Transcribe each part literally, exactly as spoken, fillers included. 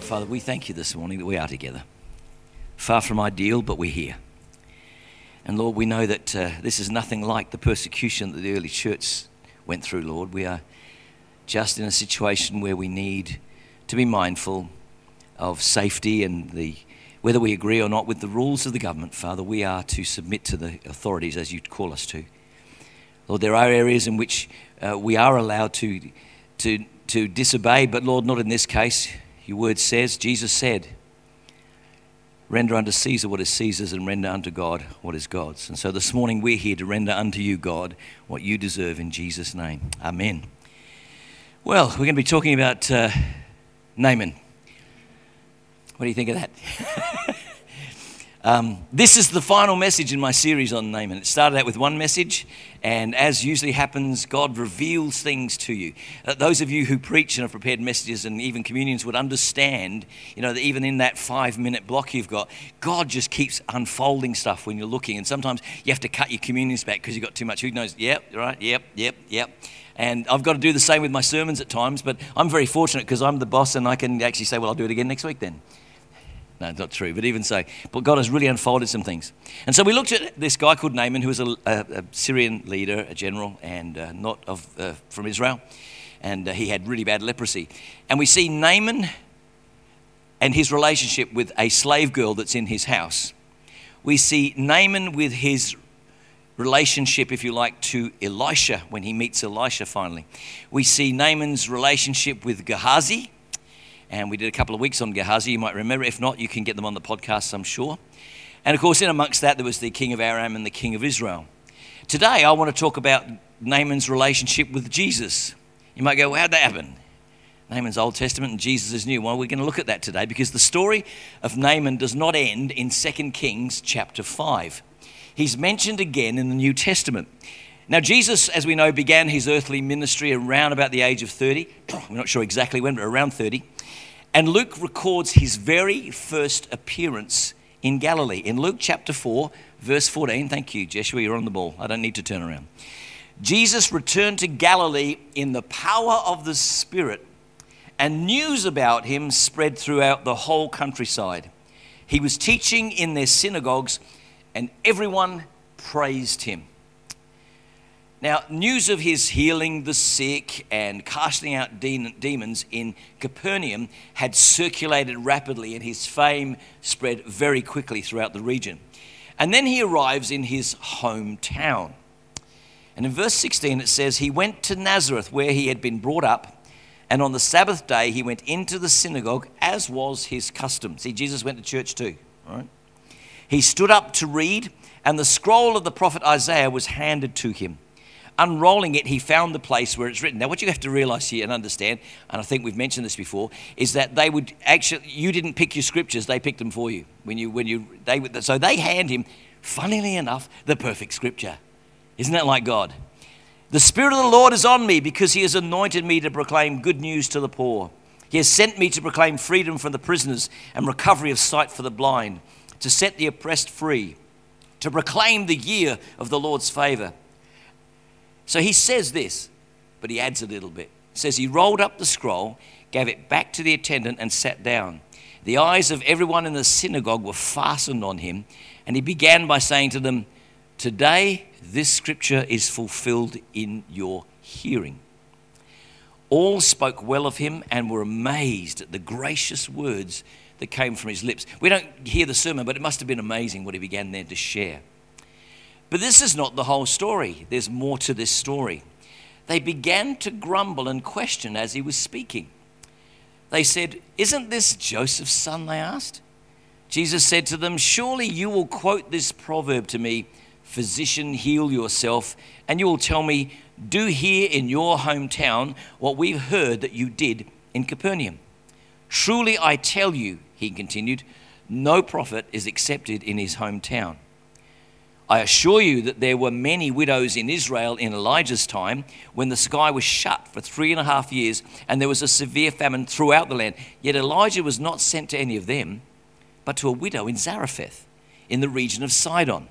Father, we thank you this morning that we are together. Far from ideal, but we're here. And Lord, we know that uh, this is nothing like the persecution that the early church went through, Lord. We are just in a situation where we need to be mindful of safety and the whether we agree or not with the rules of the government, Father, we are to submit to the authorities as you call us to. Lord, there are areas in which uh, we are allowed to, to, to disobey, but Lord, not in this case. Your word says, Jesus said, render unto Caesar what is Caesar's and render unto God what is God's. And so this morning we're here to render unto you, God, what you deserve in Jesus' name. Amen. Well, we're going to be talking about uh, Naaman. What do you think of that? um, this is the final message in my series on Naaman. It started out with one message, and as usually happens, God reveals things to you. Uh, those of you who preach and have prepared messages and even communions would understand, you know, that even in that five-minute block you've got, God just keeps unfolding stuff when you're looking, and sometimes you have to cut your communions back because you've got too much. Who knows? Yep, right, yep, yep, yep. And I've got to do the same with my sermons at times, but I'm very fortunate because I'm the boss and I can actually say, well, I'll do it again next week then. No, it's not true, but even so, but God has really unfolded some things. And so we looked at this guy called Naaman, who was a, a, a Syrian leader, a general, and uh, not of uh, from Israel, and uh, he had really bad leprosy. And we see Naaman and his relationship with a slave girl that's in his house. We see Naaman with his relationship, if you like, to Elisha when he meets Elisha finally. We see Naaman's relationship with Gehazi. And we did a couple of weeks on Gehazi, you might remember. If not, you can get them on the podcast, I'm sure. And of course, in amongst that, there was the king of Aram and the king of Israel. Today, I want to talk about Naaman's relationship with Jesus. You might go, well, how'd that happen? Naaman's Old Testament and Jesus is new. Well, we're going to look at that today because the story of Naaman does not end in Second Kings chapter five. He's mentioned again in the New Testament. Now, Jesus, as we know, began his earthly ministry around about the age of thirty. We're not sure exactly when, but around thirty. And Luke records his very first appearance in Galilee. In Luke chapter four, verse fourteen, thank you, Joshua, you're on the ball. I don't need to turn around. Jesus returned to Galilee in the power of the Spirit, and news about him spread throughout the whole countryside. He was teaching in their synagogues, and everyone praised him. Now, news of his healing the sick and casting out de- demons in Capernaum had circulated rapidly, and his fame spread very quickly throughout the region. And then he arrives in his hometown. And in verse sixteen it says, he went to Nazareth where he had been brought up, and on the Sabbath day he went into the synagogue as was his custom. See, Jesus went to church too, all right? He stood up to read, and the scroll of the prophet Isaiah was handed to him. Unrolling it, he found the place where it's written. Now, what you have to realize here and understand, and I think we've mentioned this before, is that they would actually, you didn't pick your scriptures, they picked them for you. When you, when you, they would, so they hand him, funnily enough, the perfect scripture. Isn't that like God? The Spirit of the Lord is on me because he has anointed me to proclaim good news to the poor. He has sent me to proclaim freedom from the prisoners and recovery of sight for the blind, to set the oppressed free, to proclaim the year of the Lord's favor. So he says this, but he adds a little bit. He says he rolled up the scroll, gave it back to the attendant and sat down. The eyes of everyone in the synagogue were fastened on him, and he began by saying to them, today this scripture is fulfilled in your hearing. All spoke well of him and were amazed at the gracious words that came from his lips. We don't hear the sermon, but it must have been amazing what he began there to share. But this is not the whole story. There's more to this story. They began to grumble and question as he was speaking. They said, isn't this Joseph's son, they asked. Jesus said to them, surely you will quote this proverb to me, physician, heal yourself, and you will tell me, do here in your hometown what we've heard that you did in Capernaum. Truly I tell you, he continued, no prophet is accepted in his hometown. I assure you that there were many widows in Israel in Elijah's time when the sky was shut for three and a half years and there was a severe famine throughout the land. Yet Elijah was not sent to any of them, but to a widow in Zarephath in the region of Sidon.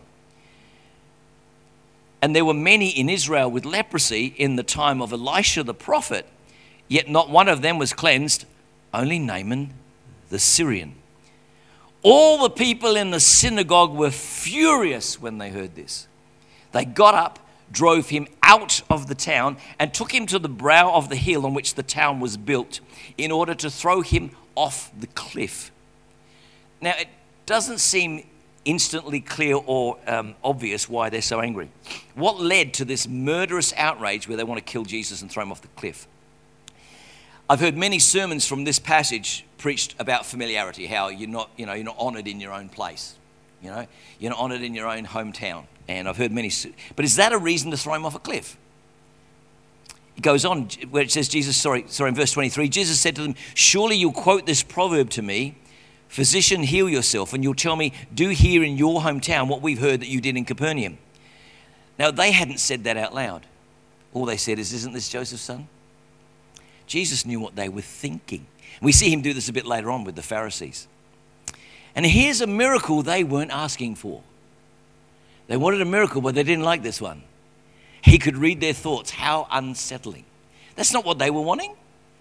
And there were many in Israel with leprosy in the time of Elisha the prophet, yet not one of them was cleansed, only Naaman the Syrian. All the people in the synagogue were furious when they heard this. They got up, drove him out of the town, and took him to the brow of the hill on which the town was built in order to throw him off the cliff. Now, it doesn't seem instantly clear or um, obvious why they're so angry. What led to this murderous outrage where they want to kill Jesus and throw him off the cliff? I've heard many sermons from this passage preached about familiarity, how you're not, you know, you're not honoured in your own place. You know, you're not honoured in your own hometown. And I've heard many, but is that a reason to throw him off a cliff? It goes on where it says Jesus, sorry, sorry, in verse twenty-three, Jesus said to them, surely you'll quote this proverb to me, physician, heal yourself, and you'll tell me, do here in your hometown what we've heard that you did in Capernaum. Now, they hadn't said that out loud. All they said is, isn't this Joseph's son? Jesus knew what they were thinking. We see him do this a bit later on with the Pharisees. And here's a miracle they weren't asking for. They wanted a miracle, but they didn't like this one. He could read their thoughts. How unsettling. That's not what they were wanting.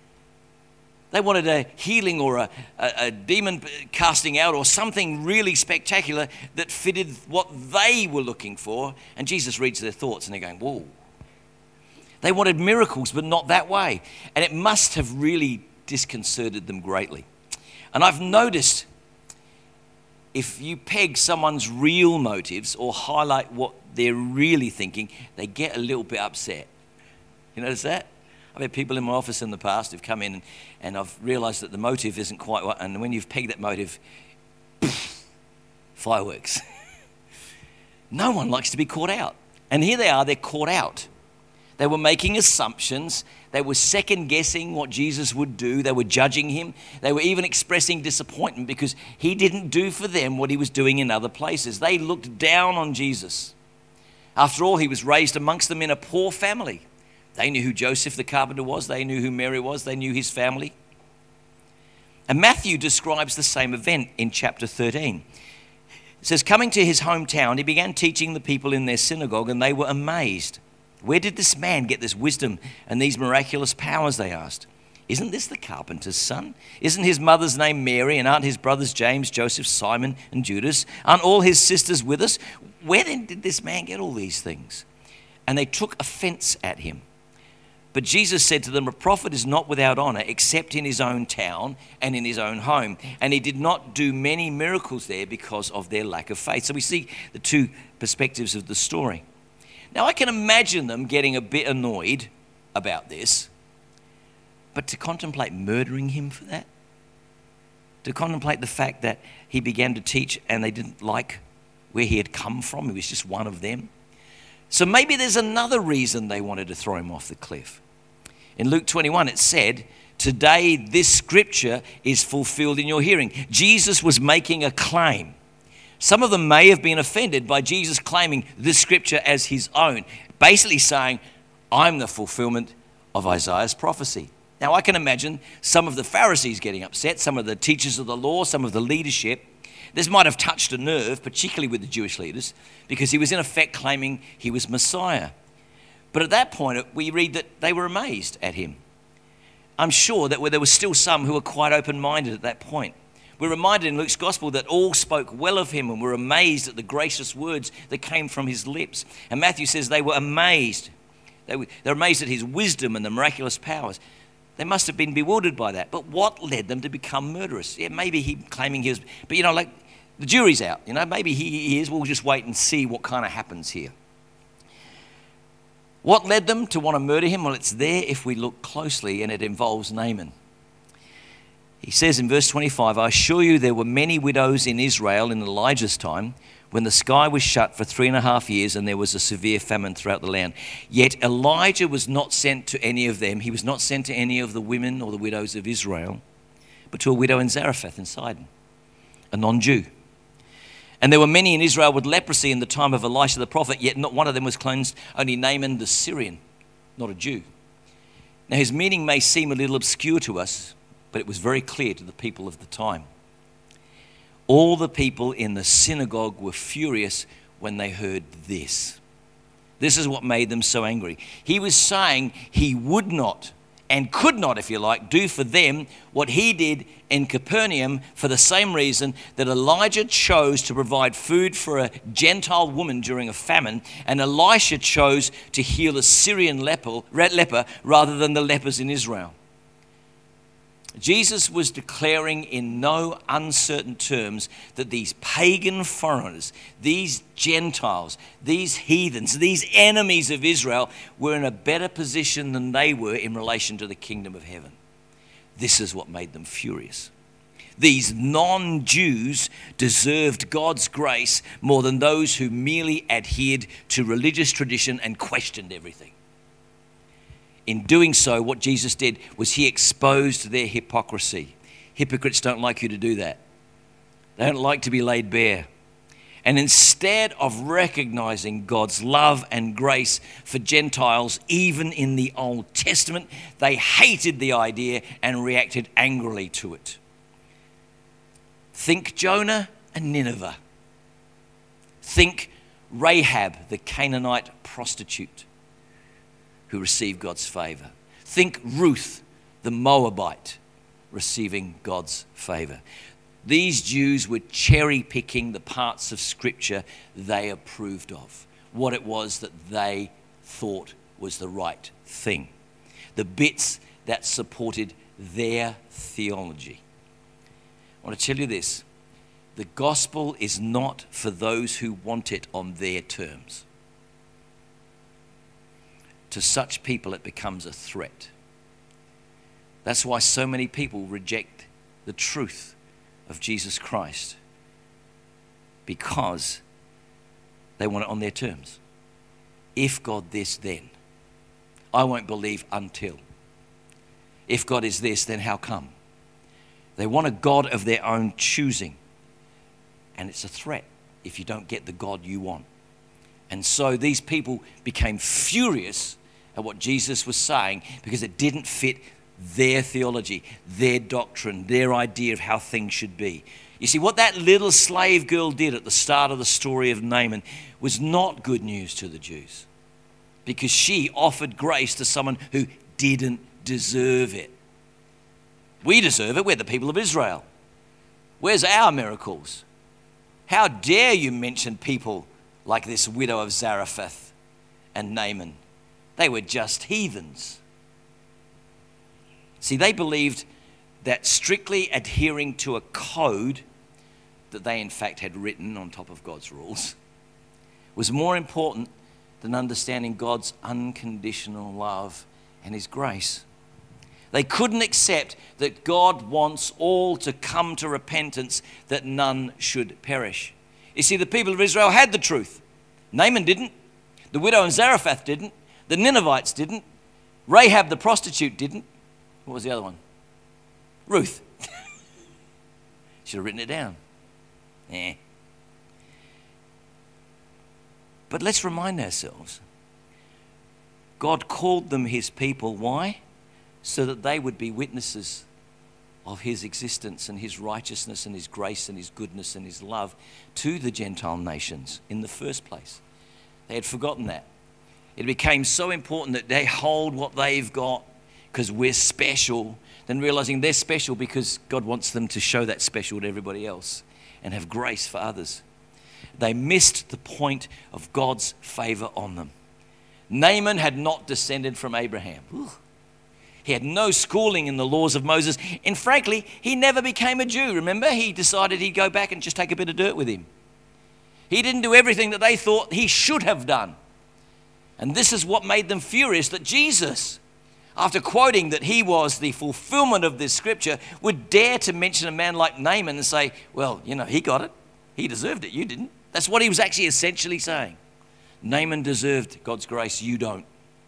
They wanted a healing or a, a, a demon casting out or something really spectacular that fitted what they were looking for. And Jesus reads their thoughts and they're going, whoa. They wanted miracles, but not that way. And it must have really disconcerted them greatly. And I've noticed if you peg someone's real motives or highlight what they're really thinking, they get a little bit upset. You notice that? I've had people in my office in the past who've come in and, and I've realised that the motive isn't quite what, and when you've pegged that motive, poof, fireworks. No one likes to be caught out. And here they are, they're caught out. They were making assumptions. They were second-guessing what Jesus would do. They were judging him. They were even expressing disappointment because he didn't do for them what he was doing in other places. They looked down on Jesus. After all, he was raised amongst them in a poor family. They knew who Joseph the carpenter was. They knew who Mary was. They knew his family. And Matthew describes the same event in chapter thirteen. It says, coming to his hometown, he began teaching the people in their synagogue, and they were amazed. Where did this man get this wisdom and these miraculous powers, they asked. Isn't this the carpenter's son? Isn't his mother's name Mary, and aren't his brothers James, Joseph, Simon, and Judas? Aren't all his sisters with us? Where then did this man get all these things? And they took offense at him. But Jesus said to them, a prophet is not without honor except in his own town and in his own home. And he did not do many miracles there because of their lack of faith. So we see the two perspectives of the story. Now, I can imagine them getting a bit annoyed about this, but to contemplate murdering him for that, to contemplate the fact that he began to teach and they didn't like where he had come from, he was just one of them. So maybe there's another reason they wanted to throw him off the cliff. In Luke twenty-one, it said, today this scripture is fulfilled in your hearing. Jesus was making a claim. Some of them may have been offended by Jesus claiming this scripture as his own, basically saying, I'm the fulfillment of Isaiah's prophecy. Now, I can imagine some of the Pharisees getting upset, some of the teachers of the law, some of the leadership. This might have touched a nerve, particularly with the Jewish leaders, because he was in effect claiming he was Messiah. But at that point, we read that they were amazed at him. I'm sure that there were still some who were quite open-minded at that point. We're reminded in Luke's gospel that all spoke well of him and were amazed at the gracious words that came from his lips. And Matthew says they were amazed. They were, they were amazed at his wisdom and the miraculous powers. They must have been bewildered by that. But what led them to become murderous? Yeah, maybe he claiming he was, but you know, like the jury's out. You know, maybe he, he is. We'll just wait and see what kind of happens here. What led them to want to murder him? Well, it's there if we look closely, and it involves Naaman. He says in verse twenty-five, I assure you there were many widows in Israel in Elijah's time when the sky was shut for three and a half years and there was a severe famine throughout the land. Yet Elijah was not sent to any of them. He was not sent to any of the women or the widows of Israel, but to a widow in Zarephath in Sidon, a non-Jew. And there were many in Israel with leprosy in the time of Elisha the prophet, yet not one of them was cleansed, only Naaman the Syrian, not a Jew. Now his meaning may seem a little obscure to us, but it was very clear to the people of the time. All the people in the synagogue were furious when they heard this. This is what made them so angry. He was saying he would not and could not, if you like, do for them what he did in Capernaum for the same reason that Elijah chose to provide food for a Gentile woman during a famine, and Elisha chose to heal a Syrian leper, leper rather than the lepers in Israel. Jesus was declaring in no uncertain terms that these pagan foreigners, these Gentiles, these heathens, these enemies of Israel were in a better position than they were in relation to the kingdom of heaven. This is what made them furious. These non-Jews deserved God's grace more than those who merely adhered to religious tradition and questioned everything. In doing so, what Jesus did was he exposed their hypocrisy. Hypocrites don't like you to do that. They don't like to be laid bare. And instead of recognizing God's love and grace for Gentiles, even in the Old Testament, they hated the idea and reacted angrily to it. Think Jonah and Nineveh. Think Rahab, the Canaanite prostitute, who received God's favor. Think Ruth, the Moabite, receiving God's favor. These Jews were cherry-picking the parts of Scripture they approved of, what it was that they thought was the right thing, the bits that supported their theology. I want to tell you this: the gospel is not for those who want it on their terms. To such people, it becomes a threat. That's why so many people reject the truth of Jesus Christ, because they want it on their terms. If God this, then. I won't believe until. If God is this, then how come? They want a God of their own choosing. And it's a threat if you don't get the God you want. And so these people became furious at what Jesus was saying because it didn't fit their theology, their doctrine, their idea of how things should be. You see, what that little slave girl did at the start of the story of Naaman was not good news to the Jews, because she offered grace to someone who didn't deserve it. We deserve it. We're the people of Israel. Where's our miracles? How dare you mention people like this widow of Zarephath and Naaman? They were just heathens. See, they believed that strictly adhering to a code that they in fact had written on top of God's rules was more important than understanding God's unconditional love and his grace. They couldn't accept that God wants all to come to repentance, that none should perish. You see, the people of Israel had the truth. Naaman didn't. The widow in Zarephath didn't. The Ninevites didn't. Rahab the prostitute didn't. What was the other one? Ruth. Should have written it down. Eh. But let's remind ourselves, God called them his people. Why? So that they would be witnesses of his existence and his righteousness and his grace and his goodness and his love to the Gentile nations in the first place. They had forgotten that. It became so important that they hold what they've got because we're special, then realizing they're special because God wants them to show that special to everybody else and have grace for others. They missed the point of God's favor on them. Naaman had not descended from Abraham. Ooh. He had no schooling in the laws of Moses. And frankly, he never became a Jew. Remember, he decided he'd go back and just take a bit of dirt with him. He didn't do everything that they thought he should have done. And this is what made them furious, that Jesus, after quoting that he was the fulfillment of this scripture, would dare to mention a man like Naaman and say, well, you know, he got it. He deserved it. You didn't. That's what he was actually essentially saying. Naaman deserved God's grace. You don't.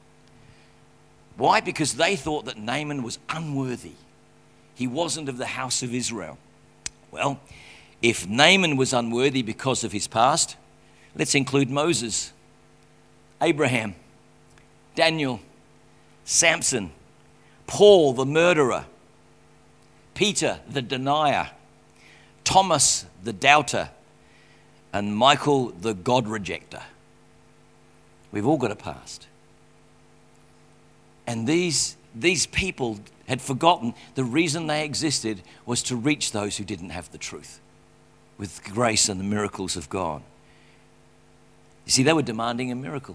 Why? Because they thought that Naaman was unworthy. He wasn't of the house of Israel. Well, if Naaman was unworthy because of his past, let's include Moses, Abraham, Daniel, Samson, Paul the murderer, Peter the denier, Thomas the doubter, and Michael the God rejecter. We've all got a past. And these these people had forgotten the reason they existed was to reach those who didn't have the truth with grace and the miracles of God. You see, they were demanding a miracle.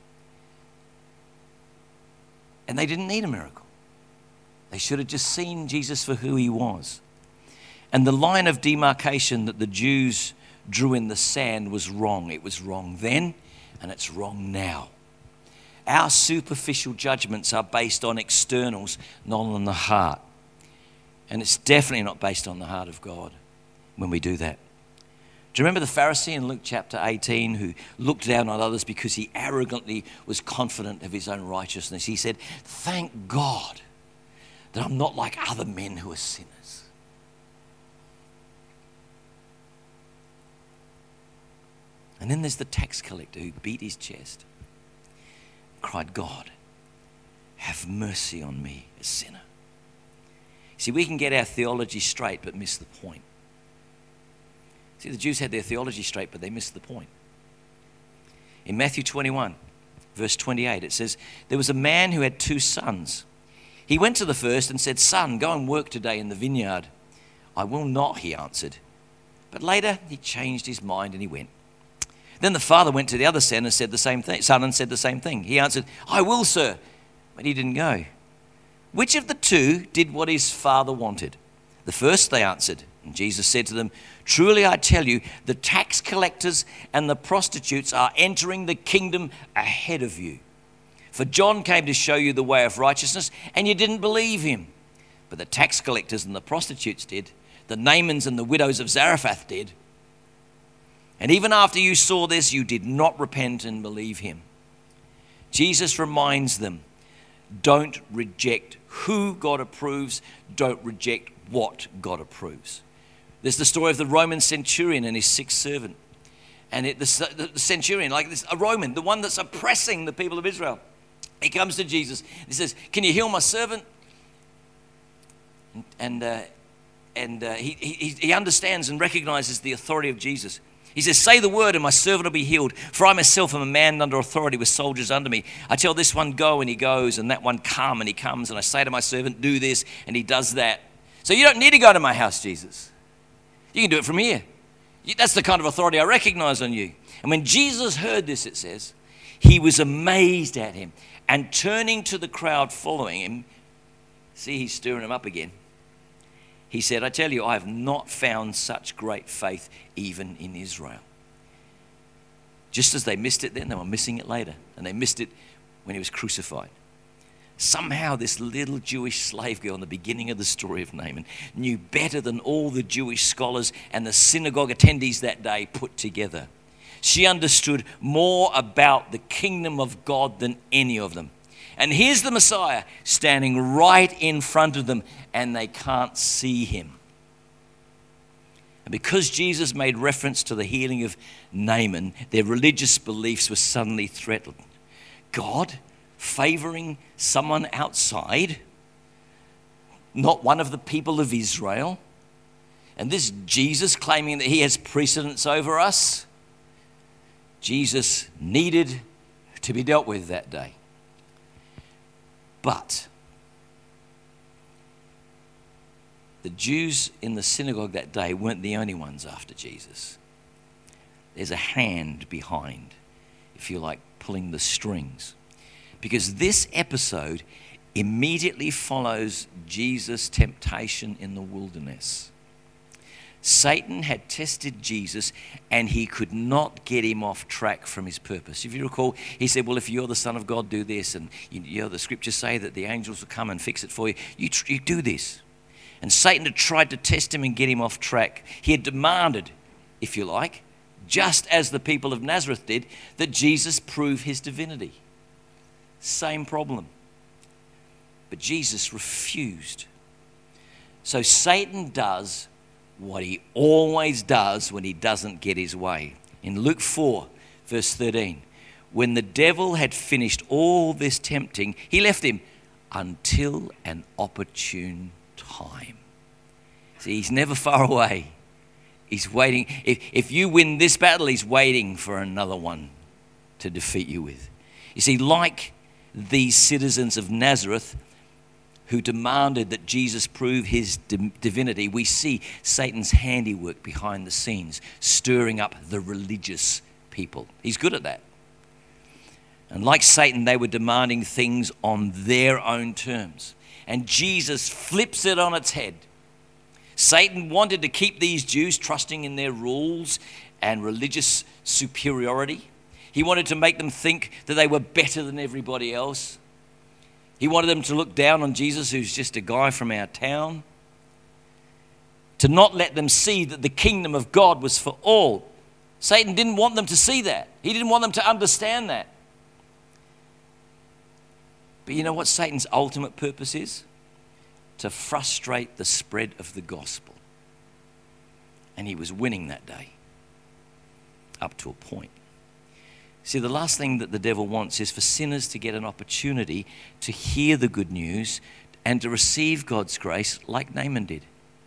And they didn't need a miracle. They should have just seen Jesus for who he was. And the line of demarcation that the Jews drew in the sand was wrong. It was wrong then, and it's wrong now. Our superficial judgments are based on externals, not on the heart. And it's definitely not based on the heart of God when we do that. Do you remember the Pharisee in Luke chapter eighteen who looked down on others because he arrogantly was confident of his own righteousness? He said, "Thank God that I'm not like other men who are sinners." And then there's the tax collector who beat his chest, cried, "God, have mercy on me, a sinner." See, we can get our theology straight but miss the point. See, the Jews had their theology straight, but they missed the point. In Matthew twenty-one, verse twenty-eight, it says, there was a man who had two sons. He went to the first and said, "Son, go and work today in the vineyard." "I will not," he answered. But later he changed his mind and he went. Then the father went to the other son and said the same thing. Son and said the same thing. He answered, "I will, sir." But he didn't go. Which of the two did what his father wanted? The first, they answered. And Jesus said to them, "Truly I tell you, the tax collectors and the prostitutes are entering the kingdom ahead of you. For John came to show you the way of righteousness, and you didn't believe him. But the tax collectors and the prostitutes did. The Naamans and the widows of Zarephath did. And even after you saw this, you did not repent and believe him." Jesus reminds them, don't reject who God approves, don't reject what God approves. There's the story of the Roman centurion and his sick servant. And it, the, the centurion, like this, a Roman, the one that's oppressing the people of Israel. He comes to Jesus. He says, "Can you heal my servant?" And, and, uh, and uh, he, he, he understands and recognizes the authority of Jesus. He says, "Say the word and my servant will be healed. For I myself am a man under authority with soldiers under me. I tell this one, go, and he goes, and that one, come, and he comes. And I say to my servant, do this, and he does that. So you don't need to go to my house, Jesus. You can do it from here. That's the kind of authority I recognize on you." And when Jesus heard this, it says, he was amazed at him. And turning to the crowd following him, see, he's stirring him up again. He said, "I tell you, I have not found such great faith even in Israel." Just as they missed it then, they were missing it later. And they missed it when he was crucified. Somehow this little Jewish slave girl in the beginning of the story of Naaman knew better than all the Jewish scholars and the synagogue attendees that day put together. She understood more about the kingdom of God than any of them. And here's the Messiah standing right in front of them, and they can't see him. And because Jesus made reference to the healing of Naaman, their religious beliefs were suddenly threatened. God favoring someone outside, not one of the people of Israel, and this Jesus claiming that he has precedence over us. Jesus needed to be dealt with that day. But the Jews in the synagogue that day weren't the only ones after Jesus. There's a hand behind, if you like, pulling the strings. Because this episode immediately follows Jesus' temptation in the wilderness. Satan had tested Jesus and he could not get him off track from his purpose. If you recall, he said, well, if you're the Son of God, do this. And you, you know, the scriptures say that the angels will come and fix it for you. You, you do this. And Satan had tried to test him and get him off track. He had demanded, if you like, just as the people of Nazareth did, that Jesus prove his divinity. Same problem. But Jesus refused. So Satan does what he always does when he doesn't get his way. In Luke four, verse thirteen, when the devil had finished all this tempting, he left him until an opportune time. See, he's never far away. He's waiting. If, if you win this battle, he's waiting for another one to defeat you with. You see, like these citizens of Nazareth, who demanded that Jesus prove his divinity, we see Satan's handiwork behind the scenes, stirring up the religious people. He's good at that. And like Satan, they were demanding things on their own terms. And Jesus flips it on its head. Satan wanted to keep these Jews trusting in their rules and religious superiority. He wanted to make them think that they were better than everybody else. He wanted them to look down on Jesus, who's just a guy from our town. To not let them see that the kingdom of God was for all. Satan didn't want them to see that. He didn't want them to understand that. But you know what Satan's ultimate purpose is? To frustrate the spread of the gospel. And he was winning that day. Up to a point. See, the last thing that the devil wants is for sinners to get an opportunity to hear the good news and to receive God's grace like Naaman did.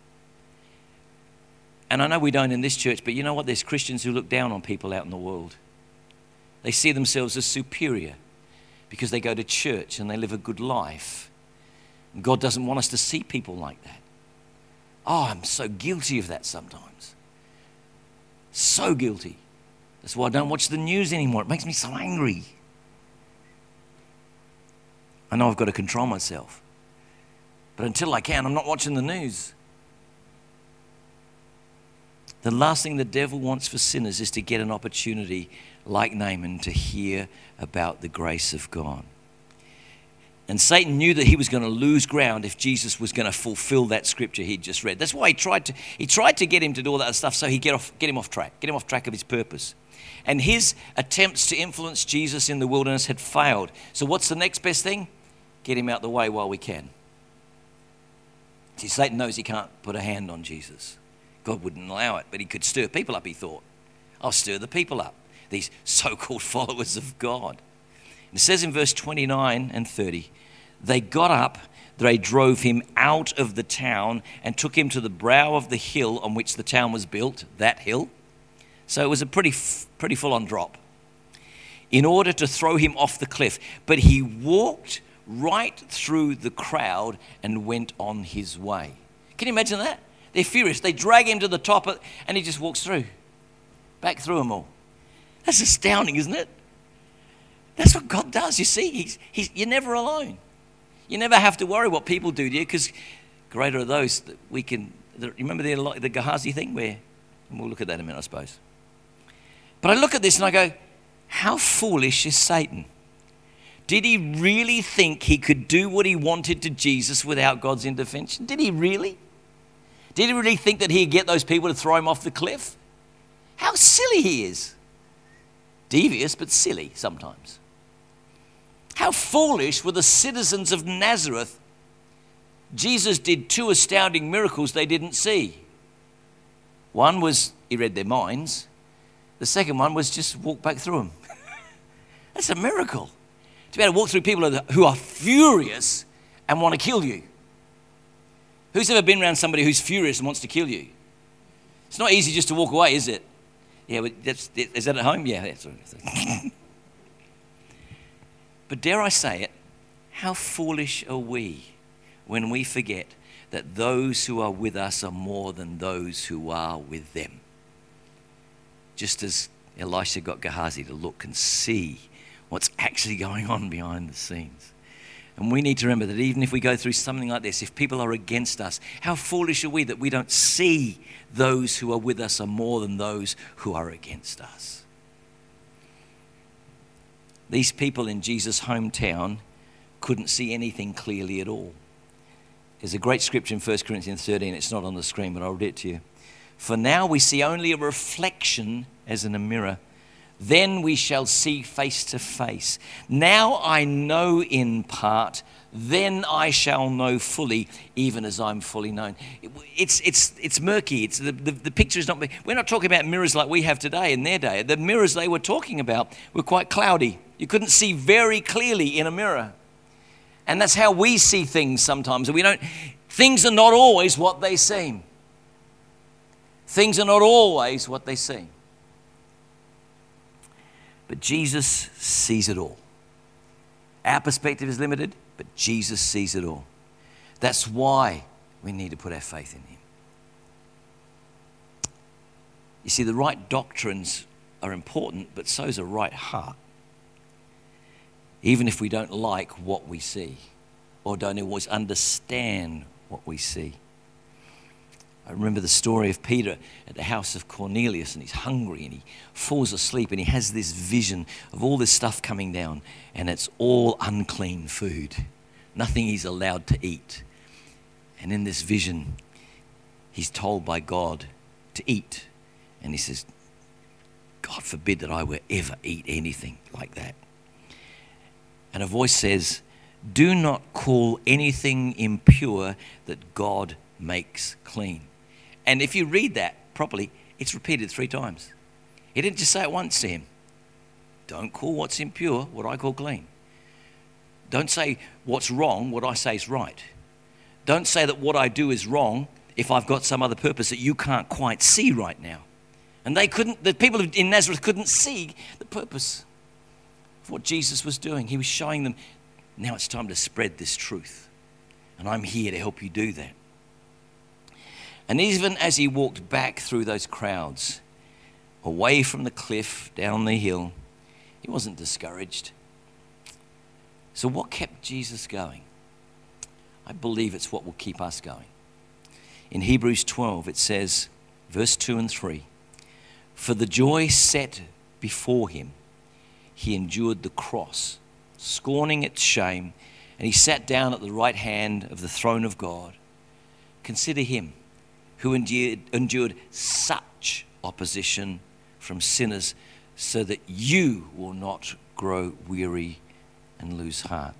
And I know we don't in this church, but you know what? There's Christians who look down on people out in the world. They see themselves as superior because they go to church and they live a good life. And God doesn't want us to see people like that. Oh, I'm so guilty of that sometimes. So guilty. That's why I don't watch the news anymore. It makes me so angry. I know I've got to control myself. But until I can, I'm not watching the news. The last thing the devil wants for sinners is to get an opportunity, like Naaman, to hear about the grace of God. And Satan knew that he was going to lose ground if Jesus was going to fulfill that scripture he'd just read. That's why he tried to he tried to get him to do all that stuff so he'd get off get him off track, get him off track of his purpose. And his attempts to influence Jesus in the wilderness had failed. So what's the next best thing? Get him out the way while we can. See, Satan knows he can't put a hand on Jesus. God wouldn't allow it, but he could stir people up, he thought. I'll stir the people up, these so-called followers of God. And it says in verse twenty-nine and thirty, they got up, they drove him out of the town and took him to the brow of the hill on which the town was built, that hill. So it was a pretty, pretty full-on drop, in order to throw him off the cliff. But he walked right through the crowd and went on his way. Can you imagine that? They're furious. They drag him to the top of, and he just walks through, back through them all. That's astounding, isn't it? That's what God does. You see, he's, he's, you're never alone. You never have to worry what people do to you, because greater are those that we can. The, remember the, the Gehazi thing? Where, and we'll look at that in a minute, I suppose. But I look at this and I go, how foolish is Satan? Did he really think he could do what he wanted to Jesus without God's intervention? Did he really? Did he really think that he'd get those people to throw him off the cliff? How silly he is. Devious, but silly sometimes. How foolish were the citizens of Nazareth. Jesus did two astounding miracles they didn't see. One was he read their minds. The second one was just walk back through them. That's a miracle. To be able to walk through people who are furious and want to kill you. Who's ever been around somebody who's furious and wants to kill you? It's not easy just to walk away, is it? Yeah, but that's, is that at home? Yeah, that's right. But dare I say it, how foolish are we when we forget that those who are with us are more than those who are with them. Just as Elisha got Gehazi to look and see what's actually going on behind the scenes. And we need to remember that even if we go through something like this, if people are against us, how foolish are we that we don't see those who are with us are more than those who are against us. These people in Jesus' hometown couldn't see anything clearly at all. There's a great scripture in First Corinthians thirteen. It's not on the screen, but I'll read it to you. For now we see only a reflection as in a mirror. Then we shall see face to face. Now I know in part, then I shall know fully, even as I'm fully known. It's it's it's murky. It's the, the, the picture is not. We're not talking about mirrors like we have today in their day. The mirrors they were talking about were quite cloudy. You couldn't see very clearly in a mirror. And that's how we see things sometimes. We don't. Things are not always what they seem. Things are not always what they seem. But Jesus sees it all. Our perspective is limited, but Jesus sees it all. That's why we need to put our faith in him. You see, the right doctrines are important, but so is a right heart. Even if we don't like what we see or don't always understand what we see. I remember the story of Peter at the house of Cornelius, and he's hungry and he falls asleep and he has this vision of all this stuff coming down, and it's all unclean food. Nothing he's allowed to eat. And in this vision, he's told by God to eat. And he says, God forbid that I will ever eat anything like that. And a voice says, do not call anything impure that God makes clean. And if you read that properly, it's repeated three times. He didn't just say it once to him. Don't call what's impure what I call clean. Don't say what's wrong what I say is right. Don't say that what I do is wrong if I've got some other purpose that you can't quite see right now. And they couldn't, the people in Nazareth couldn't see the purpose of what Jesus was doing. He was showing them, now it's time to spread this truth. And I'm here to help you do that. And even as he walked back through those crowds, away from the cliff, down the hill, he wasn't discouraged. So what kept Jesus going? I believe it's what will keep us going. In Hebrews twelve, it says, verse two and three, for the joy set before him, he endured the cross, scorning its shame, and he sat down at the right hand of the throne of God. Consider him who endured, endured such opposition from sinners so that you will not grow weary and lose heart.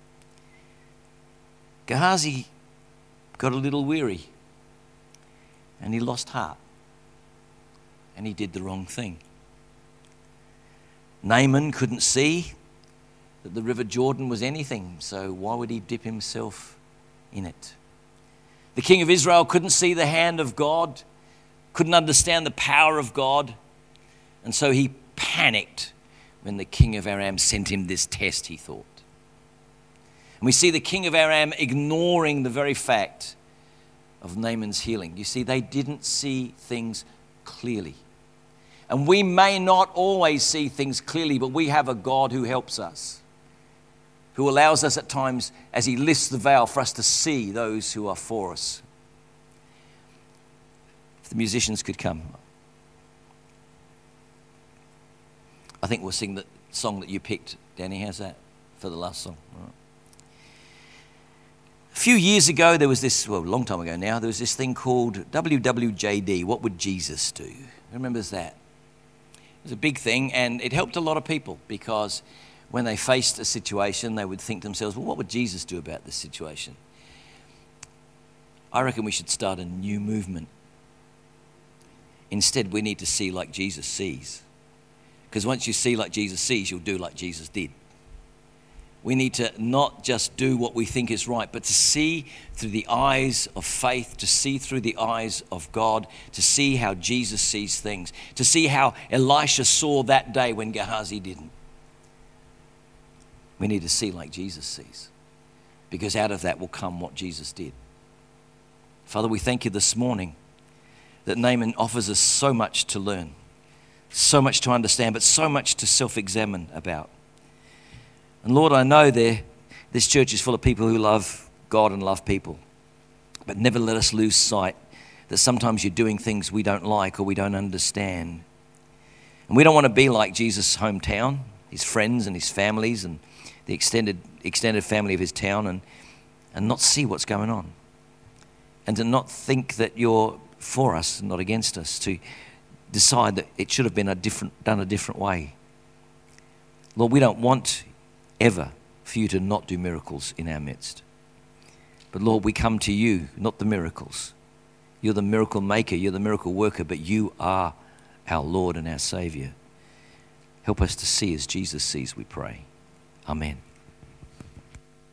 Gehazi got a little weary and he lost heart and he did the wrong thing. Naaman couldn't see that the River Jordan was anything, so why would he dip himself in it? The king of Israel couldn't see the hand of God, couldn't understand the power of God, and so he panicked when the king of Aram sent him this test, he thought. And we see the king of Aram ignoring the very fact of Naaman's healing. You see, they didn't see things clearly. And we may not always see things clearly, but we have a God who helps us, who allows us at times, as he lifts the veil, for us to see those who are for us. If the musicians could come. I think we'll sing the song that you picked. Danny, how's that for the last song? All right. A few years ago, there was this, well, a long time ago now, there was this thing called W W J D, What Would Jesus Do? Who remembers that? It was a big thing, and it helped a lot of people because when they faced a situation, they would think to themselves, well, what would Jesus do about this situation? I reckon we should start a new movement. Instead, we need to see like Jesus sees. Because once you see like Jesus sees, you'll do like Jesus did. We need to not just do what we think is right, but to see through the eyes of faith, to see through the eyes of God, to see how Jesus sees things, to see how Elisha saw that day when Gehazi didn't. We need to see like Jesus sees, because out of that will come what Jesus did. Father, we thank you this morning that Naaman offers us so much to learn, so much to understand, but so much to self-examine about. And Lord, I know there, this church is full of people who love God and love people, but never let us lose sight that sometimes you're doing things we don't like or we don't understand. And we don't want to be like Jesus' hometown, his friends and his families and the extended extended family of his town, and, and not see what's going on. And to not think that you're for us and not against us, to decide that it should have been a different, done a different way. Lord, we don't want ever for you to not do miracles in our midst. But Lord, we come to you, not the miracles. You're the miracle maker, you're the miracle worker, but you are our Lord and our Savior. Help us to see as Jesus sees, we pray. Amen.